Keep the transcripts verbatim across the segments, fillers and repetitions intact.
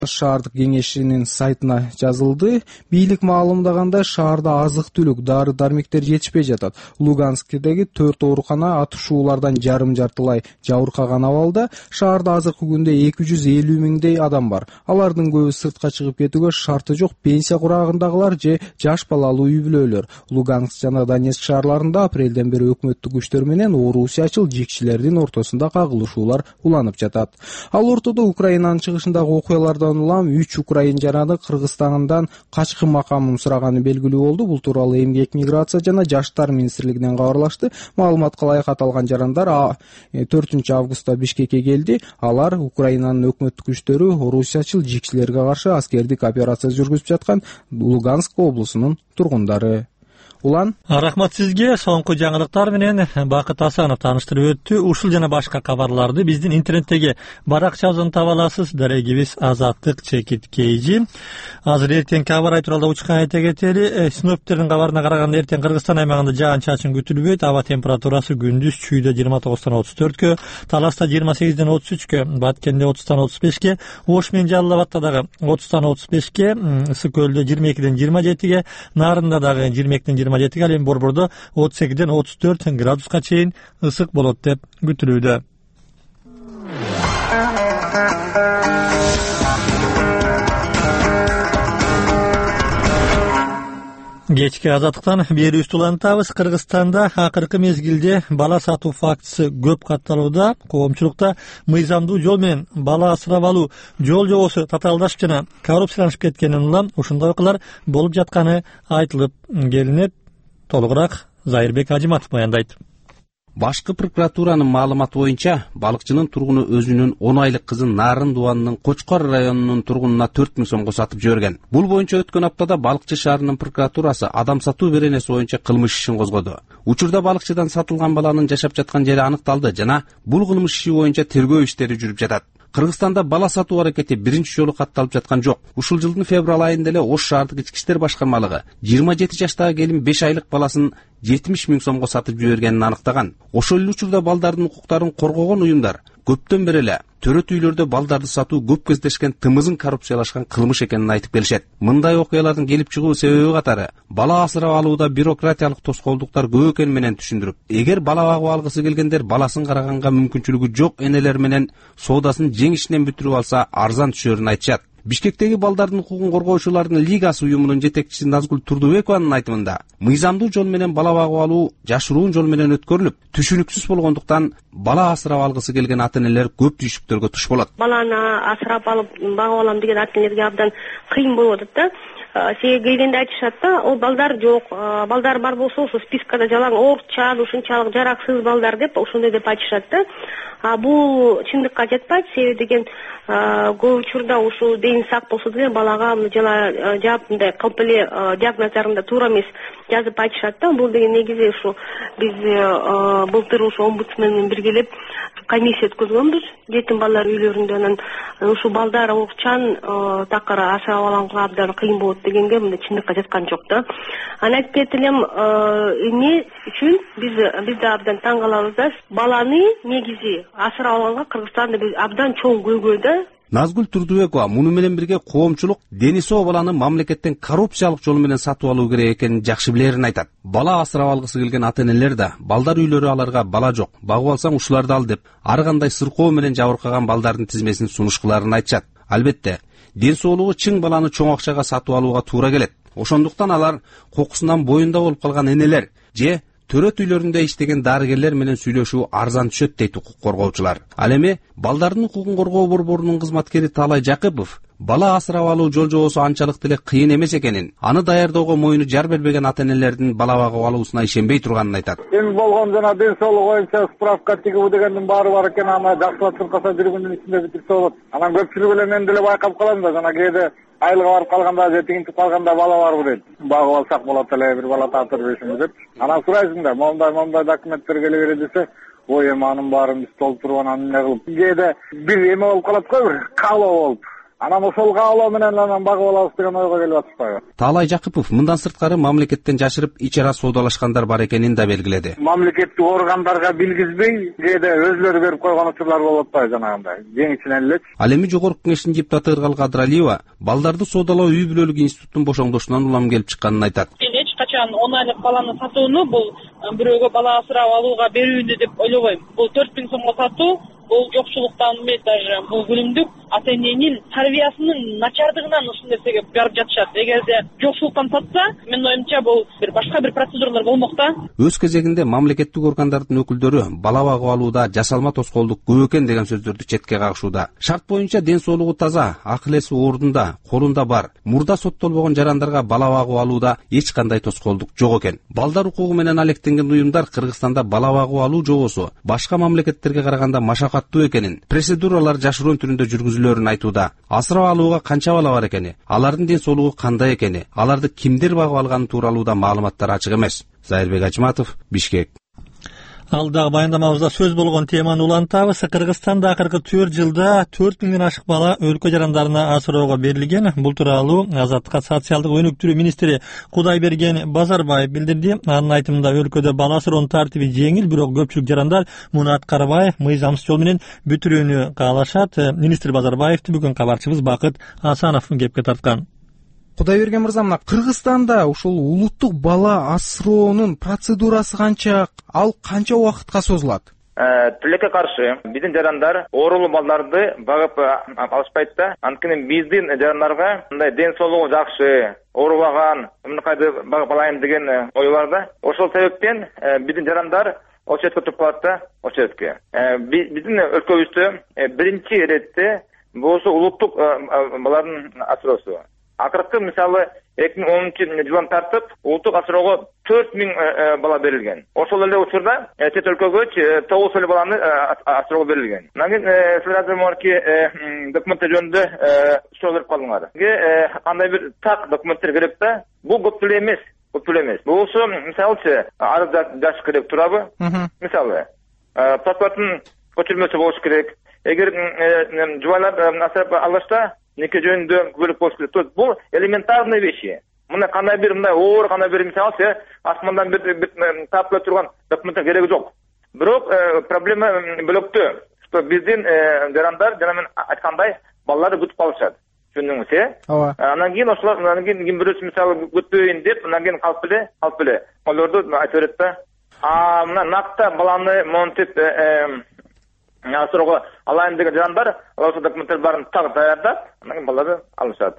шаардык кеңешинин сайтына жазылды. Бийлик маалымдаганда шаарда азык-түлүк, дары-дармектер жетишпей жатат. Луганскдеги төрт оорукана атышуулардан жарым жартылай жабыркаган абалда. Шаарда азыркы күндө эки жүз элүү миңдей адам бар. Алардын көбү сыртка чыгып кетүүгө шарты жок пенсия курагындагылар же жаш балалуу үй-бүлөлөр. Луганск жана Донецк шаарларында апрелден бери өкмөттүк күчтөр менен орусиячыл жикчилердин ортосунда кагылышуулар уланып жатат. Ал ортодо Украинанын чыгышындагы окуялардан улам үч украин жараны Кыргызстандан качкын макамын сураганы белгилүү болду. Бул тууралуу Эмгек, миграция жана жаштар министрлигинен кабарлашты. Маалыматка ылайык аталган жарандар төртүнчү августта Бишкекке келди. Алар Украинанын өкмөттүк күчтөрү орусиячыл жикчилерге каршы аскердик операция жүргүзүп жаткан Луганск облусунун тургундары. Улан. Рахмат сизге. Соңку жаңылыктар менен Бакыт Асанов тааныштырып өттү. Ушул жана башка кабарларды биздин интернеттеги баракчабыздан таба аласыз. Дарегибиз Азаттык чекит кейжи. Азыр эртең кабар тууралуу учкан айта кетели. Синоптиктердин кабарына караганда эртең Кыргызстан аймагында жаан-чачын күтүлбөйт. Аба температурасы күндүз Чүйдө жыйырма тогуздан отуз төрткө, Таласта жыйырма сегизден отуз үчкө, Баткенде отуздан отуз бешке, Ош менен Жалал Абадта дагы отуздан отуз бешке, Ысык көлдө жыйырма экиден жыйырма жетиге, Нарында дагы жыйырма экиден жыйырма жетиге, ал эми Борбордо отуз сегизден отуз төрт градуска чейин ысык болот деп күтүлүүдө. Кечки азаттыктан берүүбүздү улантабыз. Кыргызстанда акыркы мезгилде бала сатуу фактысы көп катталууда. Коомчулукта мыйзамдуу жол менен бала асырап алуу жол жобосу татаалдашып жана коррупцияланышып кеткенин улам ушундай окуялар болуп жатканы айтылып келинет. Толугураак Зайырбек Ажиматов баяндайт. Башкы прокуратуранын маалыматы боюнча, балыкчынын тургуну өзүнүн он айлык кызын Нарын Дубанынын Кочкор районунун тургунуна төрт миң сомго сатып жиберген. Бул боюнча өткөн аптада Балыкчы шаарынын прокуратурасы адам сатуу беренеси боюнча кылмыш ишин козгоду. Учурда балыкчыдан сатылган баланын жашап жаткан жери аныкталды жана бул кылмыш иши боюнча тергөө иштери жүрүп жатат. Кыргызстанда бала сатуу аракети биринчи жолу катталып жаткан жок. Ушул жылдын февраль айында эле Ош шаардык ички иштер башкармалыгы жыйырма жети жаштагы келин беш айлык баласын жетимиш миң сомго сатып жибергенин аныктаган. Ошол эле учурда балдардын укуктарын коргогон уюмдар көптөн бери эле төрөт үйлөрдө балдарды сатуу көп кездешкен тымызын коррупциялашкан кылмыш экенин айтып келишет. Мындай окуялардын келип чыгуу себеби катары бала асырап алууда бюрократиялык тоскоолдуктар көп экени менен түшүндүрүп, эгер бала багып алгысы келгендер баласын караганга мүмкүнчүлүгү жок энелер менен соодасын жеңишинен бүтүрүп алса арзан түшөрүн айтышат. Бишкектеги балдардын укугун коргоочулардын лигасы уюмунун жетекчиси Назгүл Турдубекованын айтымында, мыйзамдуу жол менен бала багып алуу жашыруун жол менен өткөрүлүп, түшүнүксүз болгондуктан бала асырап алгысы келген ата-энелер көп түйшүктөргө туш болот. Баланы асырап алып багып алам деген ата-энелерге абдан кыйын болуп атат да. Себеби келгенде айтышат да, ол балдар жок, балдар бар болсо ошо спискада жалаң орчан, ушунчалык жараксыз балдар деп ошондой деп айтышат да. А бул чындыкка жатпайт. Себеби деген көп учурда ушул дени сак болсо деле балага жала жаап мындай кылып эле диагноздарында туура эмес жазып айтышат да. Бул деген негизи ушу биз былтыр ушу омбудсмен менен биргелеп комиссия өткөзгөнбүз жетим балдар үйлөрүндө. Анан ушул балдар окчан такыр асырап алганга абдан кыйын болот дегенге мындай чындыкка жаткан жок да. Анан айтып кетелим, эмне үчүн биз биз да абдан таң калабыз да. Баланы негизи асырап алганга Кыргызстанда биз абдан чоң көйгөй да. Назгүл Турдубекова муну менен бирге коомчулук дени соо баланы мамлекеттен коррупциялык жол менен сатып алуу керек экенин жакшы билерин айтат. Бала асырап алгысы келген ата-энелер да балдар үйлөрү аларга бала жок, багып алсаң ушуларды ал деп ар кандай сыркоо менен жабыркаган балдардын тизмесин сунушкыларын айтышат. Албетте, ден соолугу чың баланы чоң акчага сатып алууга туура келет. Ошондуктан алар кокусунан боюнда болуп калган энелер же төрөт үйлөрүндө иштеген дарыгерлер менен сүйлөшүү арзан түшөт дейт укук коргоочулар. Ал эми балдардын укугун коргоо борборунун кызматкери Таалай Жакыпов бала асырап алуу жол жобосу анчалык деле кыйын эмес экенин, аны даярдоого моюну жар бербеген ата-энелердин бала багып алуусуна ишенбей турганын айтат. Эми болгон жана ден соолук боюнча справка тигүү дегендин баары бар экен, аны жакшылап чуркаса бир күндүн ичинде бүтүрсө болот. Анан көпчүлүгү эле мен деле байкап калам да, жана кээде айылга барып калганда же тигинтип калганда бала барбы дейт. Багып алсак болот эле, бир бала таатыр беришиңиз деп. Анан сурайсың да, момундай момундай документтер келе берет десе, ой эми анын баарын биз толтуруп анан эмне кылып. Кээде бир эме болуп калат го, бир каалоо болуп. Анан ошол каалоо менен анан багып алабыз деген ойго келип атышпайбы? Таалай Жакыпов мындан сырткары мамлекеттен жашырып ич ара соодалашкандар бар экенин да белгиледи. Мамлекеттик органдарга билгизбей, кээде өзлөрү берип койгон учурлар болуп атпайбы жанагындай. Жеңишинен элечи. Ал эми жогорку кеңештин депутаты Ыргал Кадыралиева балдарды соодалоо үй бүлөлүк институттун бошоңдошунан улам келип чыкканын айтат. Эч качан он айлык баланы сатууну бул бирөөгө бала асырап алууга берүүнү деп ойлобойм. Бул төрт миң сомго сатуу бул жокчулуктан эмес, даже бул күнүмдүк ата эненин тарбиясынын начардыгынан ушул нерсеге барып жатышат. Эгерде жокчулуктан сатса, менин оюмча бул бир башка бир процедуралар болмок да. Өз кезегинде мамлекеттик органдардын өкүлдөрү бала багып алууда жасалма тоскоолдук көп экен деген сөздөрдү четке кагышууда. Шарт боюнча ден соолугу таза, акыл эси ордунда, колунда бар. Мурда соттолбогон жарандарга бала багып алууда эч кандай тоскоолдук жок экен. Балдар укугу менен алектенген уюмдар Кыргызстанда бала багып алуу жобосу башка мамлекеттерге караганда машакаттуу экенин, процедуралар жашыруун түрүндө жүргүзүлөрүн айтууда. Асырап алууга канча бала бар экени, алардын ден соолугу кандай экени, аларды кимдер багып алганы тууралуу да маалыматтар ачык эмес. Зайырбек Ачматов, Бишкек. Алдагы баяндамабызда сөз болгон теманы улантабыз. Кыргызстанда акыркы төрт жылда төрт миңден ашык бала өлкө жарандарына асыроого берилген. Бул тууралуу Азаттыкка социалдык өнүктүрүү министри Кудайберген Базарбаев билдирди. Анын айтымында өлкөдө бала асыроонун тартиби жеңил, бирок көпчүлүк жарандар муну аткарбай, мыйзамсыз жол менен бүтүрүүнү каалашат. Министр Базарбаевди бүгүн кабарчыбыз Бакыт Асанов кепке тарткан. Кудайберген мырза, мына Кыргызстанда ушул улуттук бала асыроонун процедурасы канча, ал канча убакытка созулат? Тилекке каршы биздин жарандар оорулуу балдарды багып алышпайт да. Анткени биздин жарандарга мындай ден соолугу жакшы, оорубаган, мынакайды багып алайын деген ой бар да. Ошол себептен биздин жарандар очередке туруп калат да, очередке. Биздин өлкөбүздө биринчи иретте бул улуттук балардын асыроосу. Акыркы мисалы эки миң онунчу жылдан тартып улуттук асыроого төрт миң бала берилген. Ошол эле учурда чет өлкөгө тогуз эле баланы асыроого берилген. Анан кийин силер марки документтер жөнүндө суроо берип калдыңар. Кандай бир так документтер керек да? Бул көп эле эмес, көп эле эмес. Болсо мисалычы арыз жазыш керек турабы? Мисалы паспортун көчүрмөсү болуш керек. Эгер жубайлар асырап алышса неке жөнүндө бөлүк болуш керек. То есть бул элементарный вещи. Мына кандай бир мындай оор, кандай бир мисалы асмандан бир таап келе турган документтер кереги жок. Бирок проблема бөлөктө, что биздин жарандар жана мен айткандай балаларды күтүп калышат. Түшүндүңүз, э? Ооба. Анан кийин ошолор анан кийин ким бирөөсү мисалы күтпөйүн деп, анан кийин калып эле, калып эле. Олорду айта берет да. А мына накта баланы монтип асыроого алайын деген жарандар ошол документтер баарын так даярдап, анан кийин балдарды алышат.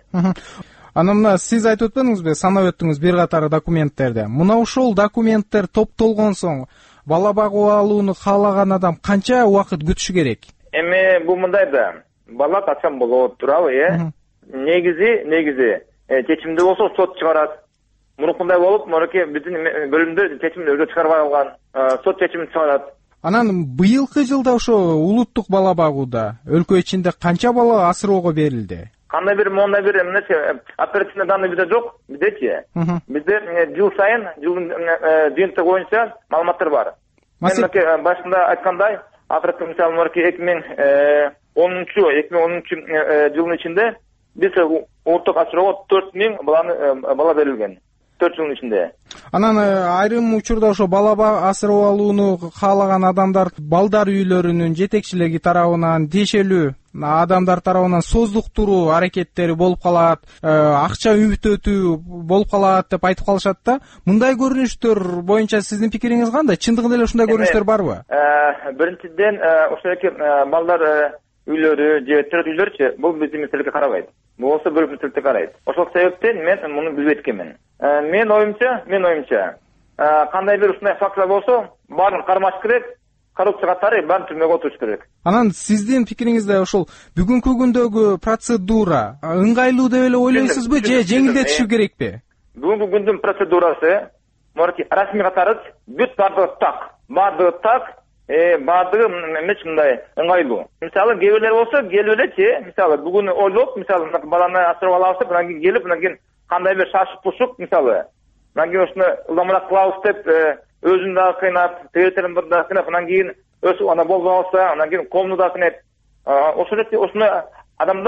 Анан мына сиз айтып өтпөдүңүзбү, санап өттүңүз бир катар документтерди. Мына ушул документтер топтолгон соң бала багып алууну каалаган адам канча убакыт күтүшү керек? Эми бул мындай да, бала качан болот, туурабы, э? Негизи, негизи чечимди болсо сот чыгарат. Мурункундай болуп, мынакей биздин бөлүмдө чечимди өзү чыгарбай калган. Сот чечимин чыгарат. Анан быйылкы жылда ошо улуттук бала багууда өлкө ичинде канча бала асыроого берилди? Кандай бир мондай бир эмнечи оперативный данный бизде жок, биздечи. Бизде жыл сайын жылдын жыйынтыгы боюнча маалыматтар бар. Мен башында айткандай, акыркы мисалы мынакей эки миң онунчу эки миң онунчу жылдын ичинде биз улуттук асыроого төрт миң баланы бала берилген. төрт жылдын ичинде. Анан айрым учурда ошо бала асырап алууну каалаган адамдар балдар үйлөрүнүн жетекчилиги тарабынан тиешелүү адамдар тарабынан создуктуруу аракеттери болуп калат, акча үмүттөтүү болуп калат деп айтып калышат да. Мындай көрүнүштөр боюнча сиздин пикириңиз кандай? Чындыгында эле ушундай көрүнүштөр барбы? Биринчиден ошол эки балдар үйлөрү же төрт үйлөрчү бул биздин мектепке карабайт. Болсо бөлүп мектепке карайт. Ошол себептен мен муну билбейт экенмин. Мен оюмча, мен оюмча, кандай бир ушундай фактылар болсо, баарын кармаш керек, коррупцияга тарый, баарын түрмөгө отуруш керек. Анан сиздин пикириңизде ошол бүгүнкү күндөгү процедура ыңгайлуу деп эле ойлойсузбу же жеңилдетишүү керекпи? Бүгүнкү күндүн процедурасы морки расмий катары бүт баардыгы так, баардыгы так, баардыгы эмес мындай ыңгайлуу. Мисалы кээ бирлер болсо келип элечи, мисалы бүгүн ойлоп, мисалы баланы асырап алабыз, анан кийин келип, анан кийин кандай бир шашып пушуп, мисалы, анан кийин ушуну ылдамыраак кылабыз деп өзүн дагы кыйнап, тегертерин дагы кыйнап, анан кийин өсүп ана болбой калса, анан кийин коомду дагы кыйнайт. Ошол ошону адамдар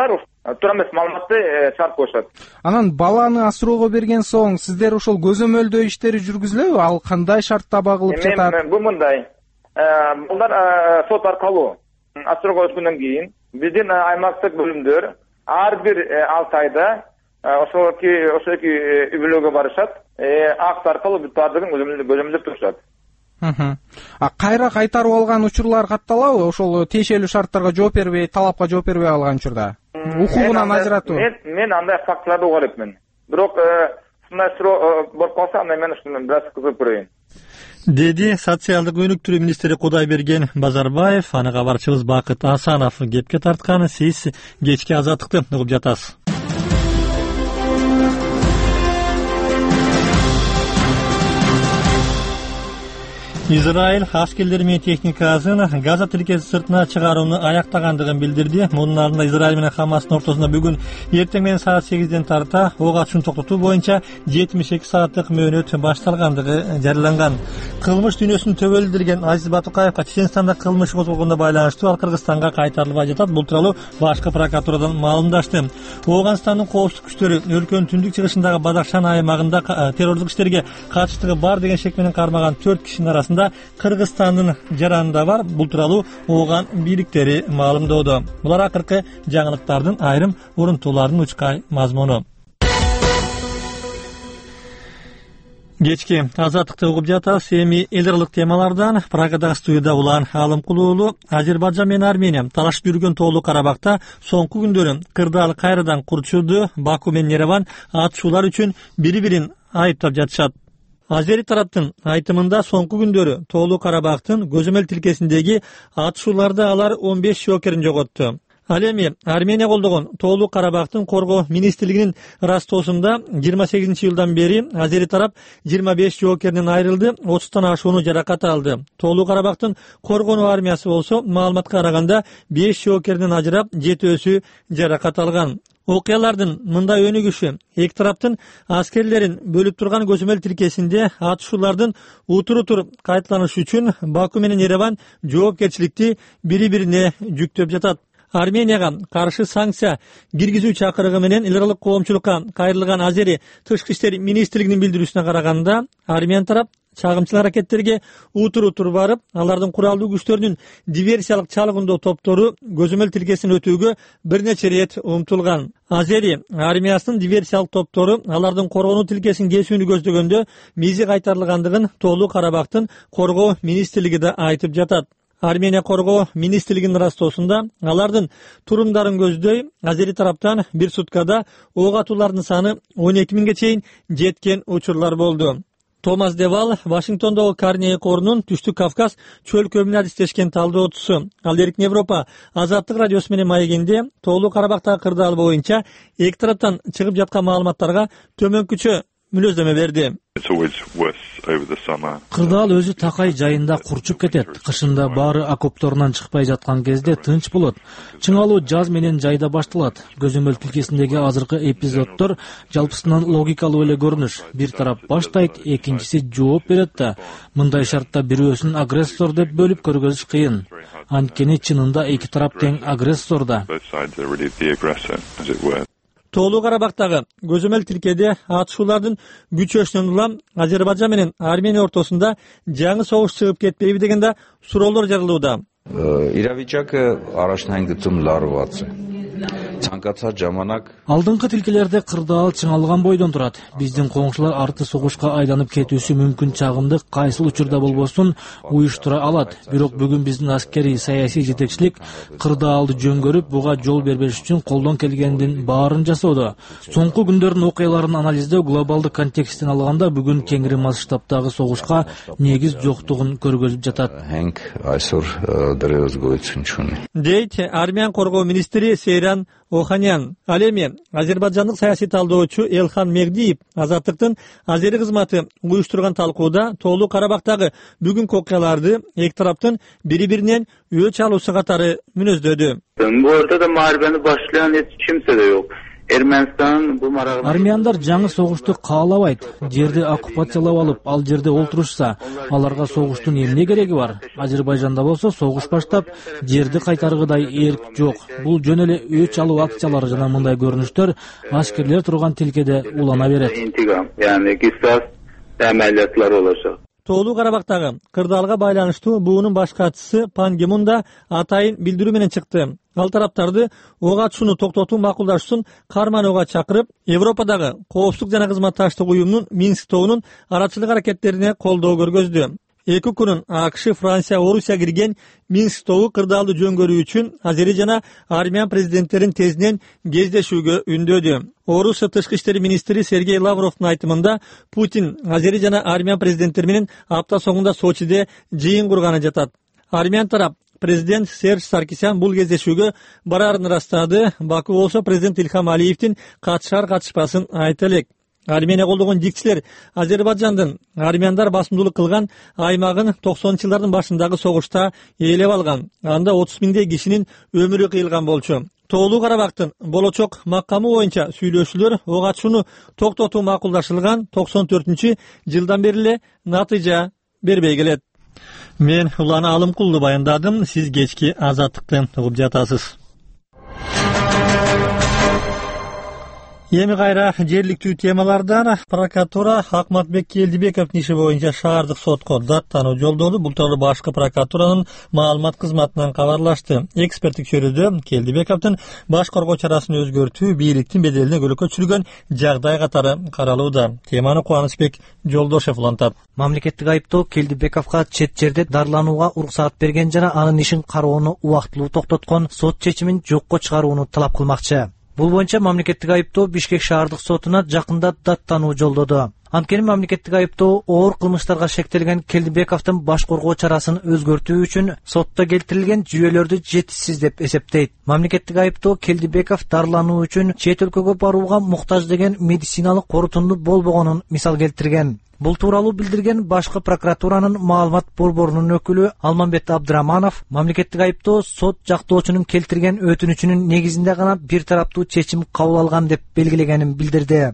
туура эмес маалыматты чыгарып коюшат. Анан баланы асыроого берген соң сиздер ошол көзөмөлдөө иштери жүргүзүлөбү? Ал кандай шартта багылып жатат? Бул мындай. Балдар сот аркылуу асыроого өткөндөн кийин биздин аймактык бөлүмдөр ар бир алты айда ошол ошол эки үй-бүлөгө барышат. Акт аркылуу бүт баардыгын көзөмөлдөп турушат. А кайра кайтарып алган учурлар катталабы? Ошол тиешелүү шарттарга жооп бербей, талапка жооп бербей алган учурда укугунан ажыратуу. Мен мен андай фактыларды угар элекмин. Бирок ушундай суроо болуп калса, анда мен ушуну бир аз кызыгып көрөйүн. Деди социалдык өнүктүрүү министри Кудайберген Базарбаев. Аны кабарчыбыз Бакыт Асанов кепке тарткан. Сиз кечки Азаттыкты угуп жатасыз. Израиль аскерлери менен техникасын Газа тилкеси сыртына чыгарууну аяктагандыгын билдирди. Мунун алдында Израиль менен Хамастын ортосунда бүгүн эртең менен саат сегизден тарта ок атышууну токтотуу боюнча жетимиш эки сааттык мөөнөт башталгандыгы жарыяланган. Кылмыш дүйнөсүн төбөлдүргөн Азиз Батукаевга Чеченстанда кылмыш козголгонго байланыштуу ал Кыргызстанга кайтарылбай жатат. Бул тууралуу башкы прокуратурадан маалымдашты. Ооганстандын коопсуздук күчтөрү өлкөнүн түндүк чыгышындагы Бадахшан аймагында террорлук иштерге катыштыгы бар деген шек менен кармаган төрт кишинин арасында Кыргызстандын жаранында бар. Бул тууралуу ооган бийликтери маалымдоодо. Булар акыркы жаңылыктардын айрым урунтууларынын учкай мазмуну. Кечки Азаттыкты угуп жатасыз. Эми эл аралык темалардан Прагадагы студияда улан Алым Кулуулу. Азербайжан менен Армения талашып жүргөн Тоолуу Карабакта соңку күндөрү кырдаал кайрадан курчуду. Баку менен Ереван атышуулар үчүн бири-бирин айыптап жатышат. Азери тараптын айтымында соңку күндөрү Тоолуу Карабактын көзөмөл тилкесиндеги атышууларда алар он беш жоокерин жоготту. Ал эми Армения колдогон Тоолуу Карабактын коргоо министрлигинин растоосунда жыйырма сегизинчи жылдан бери Азери тарап жыйырма беш жоокеринен айрылды, отуздан ашууну жаракат алды. Тоолуу Карабактын коргонуу армиясы болсо маалыматка караганда беш жоокеринен ажырап, жетөөсү жаракат алган. Окуялардын мындай өнүгүшү эки тараптын аскерлерин бөлүп турган көзөмөл тилкесинде атышуулардын утур-утур кайталанышы үчүн Баку менен Ереван жоопкерчиликти бири-бирине жүктөп жатат. Арменияга каршы санкция киргизүү чакырыгы менен эл аралык коомчулукка кайрылган Азери тышкы иштер министрлигинин билдирүүсүнө караганда, Армян тарап чагымчыл аракеттерге утур-утур барып, алардын куралдуу күчтөрүнүн диверсиялык чалгындоо топтору көзөмөл тилкесин өтүүгө бир нече рет умтулган. Азери армиясынын диверсиялык топтору алардын коргонуу тилкесин кесүүнү көздөгөндө мизи кайтарылгандыгын Тоолуу Карабактын коргоо министрлиги да айтып жатат. Армения коргоо министрлигинин растоосунда алардын турумдарын көздөй Азери тараптан бир суткада ок атуулардын саны он эки миңге чейин жеткен учурлар болду. Томас Девал Вашингтондогу Карнеги корунун Түштүк Кавказ чөлкө менен адистешкен талдоочусу. Ал Эркин Европа Азаттык радиосу менен маегинде Тоолуу Карабактагы кырдаал боюнча эки тараптан чыгып жаткан маалыматтарга төмөнкүчө мүнөздөмө берди. Кырдаал өзү такай жайында курчуп кетет. Кышында баары окопторунан чыкпай жаткан кезде тынч болот. Чыңалуу жаз менен жайда башталат. Көзөмөл тилкесиндеги азыркы эпизоддор жалпысынан логикалуу эле көрүнүш. Бир тарап баштайт, экинчиси жооп берет да. Мындай шартта бирөөсүн агрессор деп бөлүп көргөзүш кыйын. Анткени чынында эки тарап тең агрессор да. Тоолуу Карабактагы көзөмөл тилкеде атышуулардын күчөшүнөн улам Азербайжан менен Армения ортосунда жаңы согуш чыгып кетпейби деген да суроолор жарылууда. Իրավիճակը առաջնային գծում լարված է։ Ցանկացած ժամանակ Алдыңкы тилкелерде кырдаал чыңалган бойдон турат. Биздин коңшулар арты согушка айланып кетүүсү мүмкүн чагымды кайсыл учурда болбосун уюштура алат. Бирок бүгүн биздин аскерий саясий жетекчилик кырдаалды жөнгөрүп, буга жол бербеш үчүн колдон келгендин баарын жасоодо. Соңку күндөрдүн окуяларын анализдөө глобалдык контексттен алганда бүгүн кеңири масштабтагы согушка негиз жоктугун көргөзүп жатат. Հենք այսօր դրեոց գոյություն չունի։ Дейт Армян коргоо министри Сейран Оханян. Ал эми азербайжандык саясий талдоочу Элхан Мегдиев Азаттыктын Азери кызматы уюштурган талкууда Тоолуу Карабактагы бүгүнкү окуяларды эки тараптын бири-биринен өч алуусу катары мүнөздөдү. Bu arada da muharebeni başlayan hiç kimse de yok. Эрменстан бул марагына армяндар жаңы согушту каалабайт. Жерди оккупациялап алып, ал жерде олтурушса, аларга согуштун эмне кереги бар? Азербайжанда болсо согуш баштап, жерди кайтаргыдай эрк жок. Бул жөн эле өч алуу акциялары жана мындай көрүнүштөр ашкерлер турган тилкеде улана берет. Yani кисас амалиятлар болошот. Тоолуу Карабактагы кырдаалга байланыштуу буунун баш катчысы Пан Ги Мун да атайын билдирүү менен чыкты. Ал тараптарды ого атышууну токтотуу макулдашсын карманууга чакырып, Европадагы коопсуздук жана кызматташтык уюмунун Минск тобунун арачылык аракеттерине колдоо көргөздү. Эки күнүн АКШ, Франция, Орусия кирген Минск тобу кырдаалды жөнгөрүү үчүн Азери жана Армян президенттерин тезинен кездешүүгө үндөдү. Орусия тышкы иштери министри Сергей Лавровдун айтымында Путин Азери жана Армян президенттери менен апта соңунда Сочиде жыйын курганы жатат. Армян тарап президент Серж Саркисян бул кездешүүгө барарын ырастады. Баку болсо президент Илхам Алиевдин катышар катышпасын айта элек. Армения колдогон дикчилер Азербайжандын армяндар басымдуулук кылган аймагын токсонунчу жылдардын башындагы согушта ээлеп алган. Анда отуз миңдей кишинин өмүрү кыйылган болчу. Тоолуу Карабактын болочок макамы боюнча сүйлөшүүлөр ого атышууну токтотуу макулдашылган токсон төртүнчү жылдан бери эле натыйжа бербей келет. Мен Улан Алымкулду баяндадым. Сиз кечки Азаттыкты угуп жатасыз. Эми кайра жергиликтүү темалардан прокуратура Акматбек Келдибековдун иши боюнча шаардык сотко даттануу жолдоду. Бул тууралуу башкы прокуратуранын маалымат кызматынан кабарлашты. Эксперттик чөйрөдө Келдибековдун баш коргоо чарасын өзгөртүү бийликтин беделине көлөкө түшүргөн жагдай катары каралууда. Теманы Кубанычбек Жолдошев улантат. Мамлекеттик айыптоо Келдибековго чет жерде дарыланууга уруксаат берген жана анын ишин кароону убактылуу токтоткон сот чечимин жокко чыгарууну талап кылмакчы. Бул боюнча мамлекеттик айыптоо Бишкек шаардык сотуна жакында даттануу жолдоду. Анткени мамлекеттик айыптоо оор кылмыштарга шектелген Келдибековдун баш коргоо чарасын өзгөртүү үчүн сотто келтирилген жүйөлөрдү жетишсиз деп эсептейт. Мамлекеттик айыптоо Келдибеков дарылануу үчүн чет өлкөгө барууга муктаж деген медициналык корутунду болбогонун мисал келтирген. Бул тууралуу билдирген башкы прокуратуранын маалымат борборунун өкүлү Алмамбет Абдыраманов мамлекеттик айыптоо сот жактоочунун келтирген өтүнүчүнүн негизинде гана бир тараптуу чечим кабыл алган деп белгилегенин билдирди.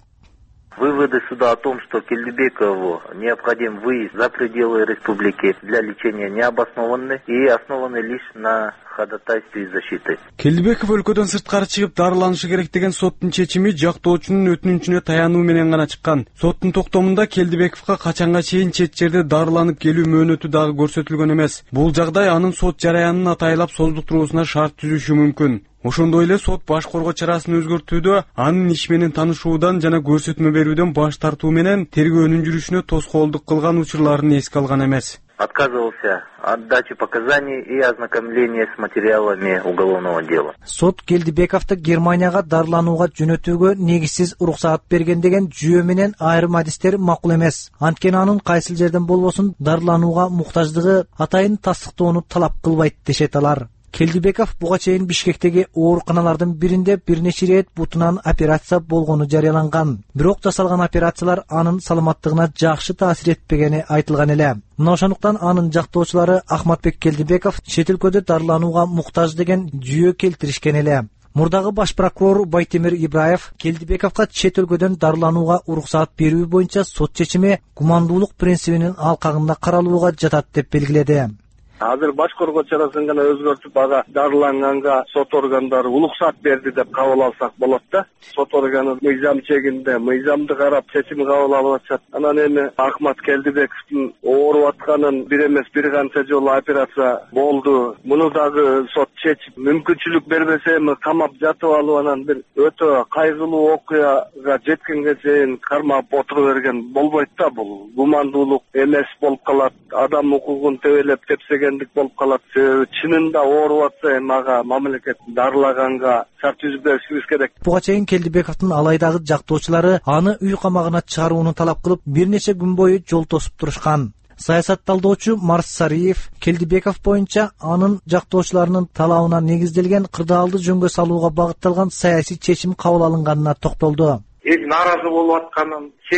Выводы суда о том, что Кельдибекову необходим выезд за пределы республики для лечения, не обоснованы и основаны лишь на ходатайстве защиты. Келдибеков өлкөдөн сырткары чыгып дарыланышы керек деген соттун чечими жактоочунун өтүнүчүнө таянуу менен гана чыккан. Соттун токтомунда Келдибековго качанга чейин чет жерде дарыланып келүү мөөнөтү дагы көрсөтүлгөн эмес. Бул жагдай анын сот жараянын атайлап создуктуруусуна шарт түзүшү мүмкүн. Ошондой эле сот баш коргоо чарасын өзгөртүүдө анын иш менен таанышуудан жана көрсөтмө берүүдөн баш тартуу менен тергөөнүн жүрүшүнө тоскоолдук кылган учурларын эске алган эмес. Отказывался от дачи показаний и ознакомления с материалами уголовного дела. Сот Келдибековду Германияга дарыланууга жөнөтүүгө негизсиз уруксаат берген деген жүйө менен айрым адистер макул эмес. Анткени анын кайсыл жерден болбосун дарыланууга муктаждыгы атайын тастыктоону талап кылбайт дешет алар. Келдибеков буга чейин Бишкектеги ооруканалардын биринде бир нече ирет бутунан операция болгону жарыяланган. Бирок жасалган операциялар анын саламаттыгына жакшы таасир этпегени айтылган эле. Мына ошондуктан анын жактоочулары Акматбек Келдибеков чет өлкөдө дарыланууга муктаж деген жүйө келтиришкен эле. Мурдагы баш прокурор Байтемир Ибраев Келдибековго чет өлкөдөн дарыланууга уруксаат берүү боюнча сот чечими гумандуулук принцибинин алкагында каралууга жатат деп белгиледи. Азыр баш коргоо чарасын гана өзгөртүп ага дарыланганга сот органдары уруксаат берди деп кабыл алсак болот да. Сот органы мыйзам чегинде мыйзамды карап чечим кабыл алып атат. Анан эми Акмат Келдибековдун ооруп атканын бир эмес бир канча жолу операция болду. Муну дагы сот чечип мүмкүнчүлүк бербесе эми камап жатып алып анан бир өтө кайгылуу окуяга жеткенге чейин кармап отура берген болбойт да. Бул гумандуулук эмес болуп калат. Адам укугун тебелеп тепсеген болуп калат. Чынында ооруп атса эми ага мамлекет дарылаганга шарт түзүп беришибиз керек. Буга чейин Келдибековдун алайдагы жактоочулары аны үй камагына чыгарууну талап кылып, бир нече күн бою жол тосуп турушкан. Саясат талдоочу Марс Сариев Келдибеков боюнча анын жактоочуларынын талабына негизделген кырдаалды жөнгө салууга багытталган саясий чечим кабыл алынганына токтолду. Эл нааразы болуп атканын сезип,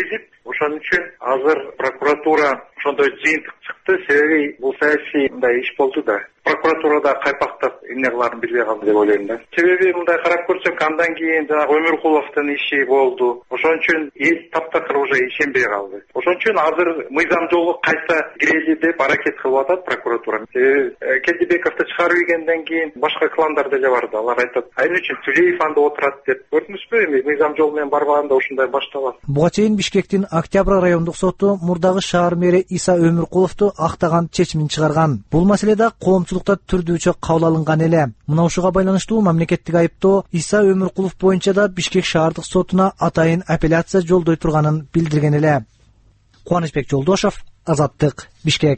Ошон үчүн азыр прокуратура ошондой жыйынтык чыкты. Себеби бул саясий мындай иш болду да. Прокуратурада кайпактап эмне кыларын билбей калды деп ойлойм да. Себеби мындай карап көрсөк, андан кийин жанагы Өмүркуловдун иши болду. Ошон үчүн эл таптакыр уже ишенбей калды. Ошон үчүн азыр мыйзам жолу кайта кирели деп аракет кылып атат прокуратура. Себеби Келдибековду чыгарып ийгенден кийин башка кландар деле бар да. Алар айтат, айыл үчүн Түлеев анда отурат деп. Көрдүңүзбү? Эми мыйзам жол менен барбаганда ушундай башталат. Буга чейин Бишкектин Октябрь райондук соту мурдагы шаар мэри Иса Өмүркуловду актаган чечимин чыгарган. Бул маселеде коомчулукта түрдүүчө кабыл алынган эле. Мына ушуга байланыштуу мамлекеттик айыптоо Иса Өмүркулов боюнча да Бишкек шаардык сотуна атайын апелляция жолдой турганын билдирген эле. Кубанычбек Жолдошов, Азаттык, Бишкек.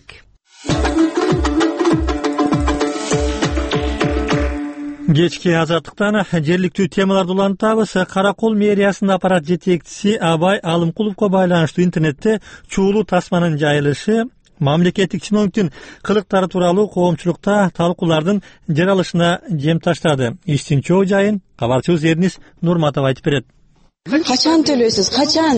Кечки Азаттыктан жергиликтүү темаларды улантабыз. Каракол мэриясынын аппарат жетекчиси Абай Алымкуловго байланыштуу интернетте чуулуу тасманын жайылышы мамлекеттик чиновниктин кылыктары тууралуу коомчулукта талкуулардын жаралышына жем таштады. Иштин чоо жайын кабарчыбыз Эрнис Нурматов айтып берет. Качан төлөйсүз? Качан?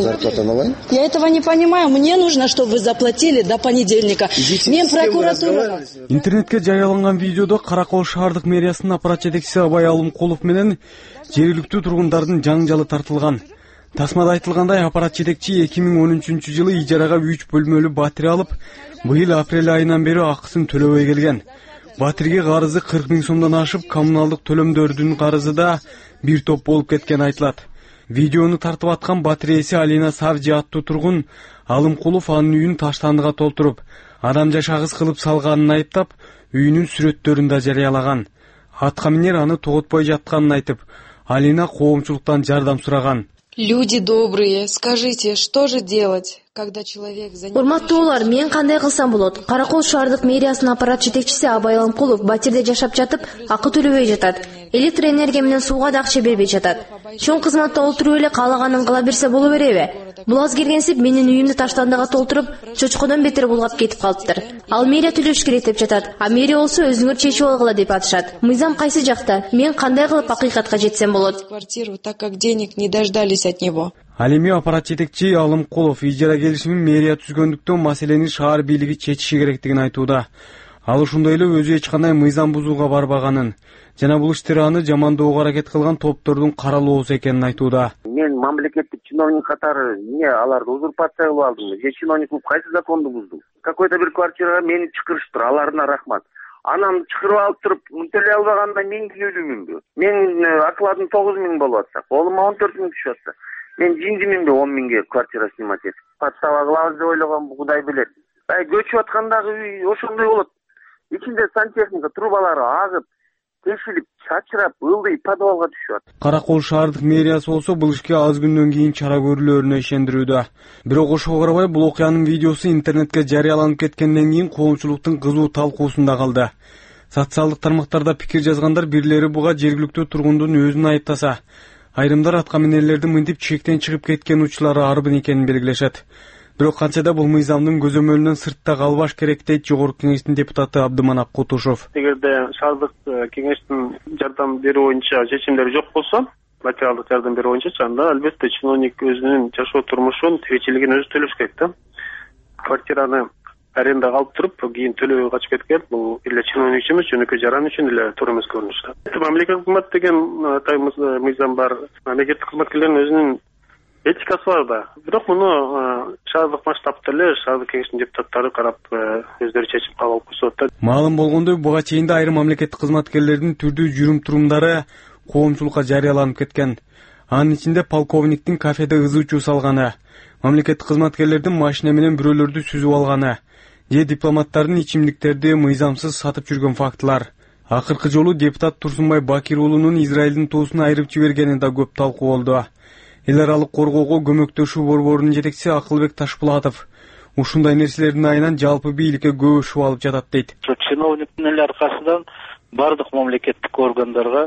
Я этого не понимаю. Мне нужно, чтобы вы заплатили до понедельника. Мен прокуратура. Интернетке жарыяланган видеодо Каракол шаардык мэриясынын аппарат жетекчиси Абай Алымкулов менен жергиликтүү тургундардын жаңжалы тартылган. Тасмада айтылгандай, аппарат жетекчи эки миң он үчүнчү жылы ижарага үч бөлмөлүү батир алып, быйыл апрель айынан бери акысын төлөбөй келген. Батирге карызы кырк миң сомдон ашып, коммуналдык төлөмдөрдүн карызы да бир топ болуп кеткен айтылат. Видеону тартып аткан батир ээси Алина Савжи аттуу тургун Алымкулов анын үйүн таштандыга толтуруп, адам жашагыс кылып салганын айыптап, үйүнүн сүрөттөрүн да жарыялаган. Атка минер аны тоготпой жатканын айтып, Алина коомчулуктан жардам сураган. Люди добрые, скажите, что же делать, когда человек занимается... Урматтуулар, мен кандай кылсам болот? Каракол шаардык мэриясынын аппарат жетекчиси Абай Алымкулов батирде жашап жатып, акы төлөбөй жатат. Электр энергия менен сууга да акча бербей жатат. Чоң кызматта отуруп эле каалаганын кыла берсе боло береби? Бул аз келгенсип менин үйүмдү таштандыга толтуруп, чочкодон бетер булгап кетип калыптыр. Ал мэрия төлөш керек деп жатат. А мэрия болсо өзүңөр чечип алгыла деп атышат. Мыйзам кайсы жакта? Мен кандай кылып акыйкатка жетсем болот? Квартиру, так как денег не дождались от него. Ал эми аппарат жетекчи Алымкулов ижара келишимин мэрия түзгөндүктөн маселени шаар бийлиги чечиши керектигин айтууда. Ал ошондой эле өзү эч кандай мыйзам бузууга барбаганын жана бул иштер аны жамандоого аракет кылган топтордун каралоосу экенин айтууда. Мен мамлекеттик чиновник катары эмне аларды узурпация кылып алдым же чиновник кылып кайсы законду буздум? Какой-то бир квартирага мени чакырыштыр, аларына рахмат. Анан чакырып алып туруп төлөй албаганда мен күнөөлүүмүнбү? Менин окладым тогуз миң болуп атса, колума он төрт миң түшүп атса, мен жиндиминби он миңге квартира снимать этип? Подстава кылабыз деп ойлогом, Кудай билет. Ай көчүп аткандагы үй ошондой болот. Ичинде сантехника трубалары агып, тешилип, чачырап, ылдый подвалга түшүп атат. Каракол шаардык мэриясы болсо бул ишке аз күндөн кийин чара көрүлөрүнө ишендирүүдө. Бирок ошого карабай бул окуянын видеосу интернетке жарыяланып кеткенден кийин коомчулуктун кызуу талкуусунда калды. Социалдык тармактарда пикир жазгандар бирлери буга жергиликтүү тургундун өзүн айыптаса, айрымдар атка минерлердин мынтип чектен чыгып кеткен учурлары арбын экенин белгилешет. Бирок канчада бул мыйзамдын көзөмөлүнөн сыртта калбаш керек дейт Жогорку кеңештин депутаты Абдыманап Кутушев. Эгерде шаардык кеңештин жардам берүү боюнча чечимдери жок болсо, материалдык жардам берүү боюнча анда албетте чиновник өзүнүн жашоо турмушун, тиричилигин өзү төлөш керек да. Квартираны арендага алып туруп, кийин төлөбөй качып кеткен бул эле чиновник үчүн эмес, жөнөкөй жаран үчүн эле туура эмес көрүнүш да. Мамлекеттик кызмат деген атайбыз мыйзам бар. Мамлекеттик кызматкерлердин өзүнүн этикасы бар да. Бирок муну шаардык масштабта эле шаардык кеңештин депутаттары карап өздөрү чечип кабыл алып койсот да. Маалым болгондой, буга чейин да айрым мамлекеттик кызматкерлердин түрдүү жүрүм-турумдары коомчулукка жарыяланып кеткен. Анын ичинде полковниктин кафеде ызы-чуу салганы, мамлекеттик кызматкерлердин машина менен бирөөлөрдү сүзүп алганы, же дипломаттардын ичимдиктерди мыйзамсыз сатып жүргөн фактылар. Акыркы жолу депутат Турсунбай Бакир уулунун Израилдин туусун айырып жибергени да көп талкуу болду. Эл аралык коргоого көмөктөшүү борборунун жетекчиси Акылбек Ташпулатов ушундай нерселердин айынан жалпы бийликке көп шу алып жатат дейт. Чиновниктин эле аркасынан бардык мамлекеттик органдарга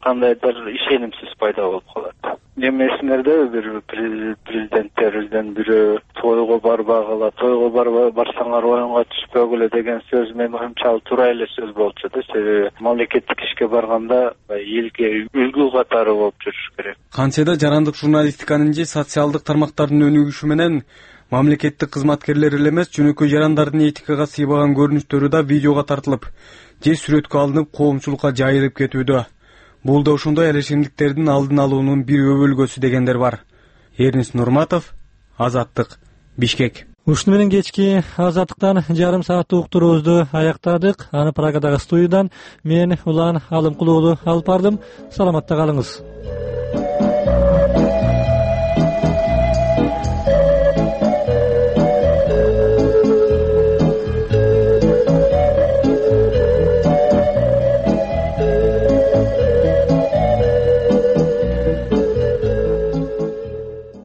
кандайдыр ишенимсиз пайда болуп калат. Эми эсиңердеби бир президенттерибизден бирөө тойго барбагыла, тойго барсаңар оюнга түшпөгүлө деген сөз менин оюмча туура эле сөз болчу да. Себеби мамлекеттик ишке барганда элге үлгү катары болуп жүрүш керек. Кантсе да жарандык журналистиканын же социалдык тармактардын өнүгүшү менен мамлекеттик кызматкерлер эле эмес, жөнөкөй жарандардын этикага сыйбаган көрүнүштөрү да видеого тартылып, же сүрөткө алынып, коомчулукка жайылып кетүүдө. Бул да ошондой алешемдиктердин алдын алуунун бир өбөлгөсү дегендер бар. Эрнис Нурматов, Азаттык, Бишкек. Ушуну менен кечки Азаттыктан жарым сааттык уктуруубузду аяктадык. Аны Прагадагы студиядан мен Улан Алымкулуулу алып бардым. Саламатта калыңыз.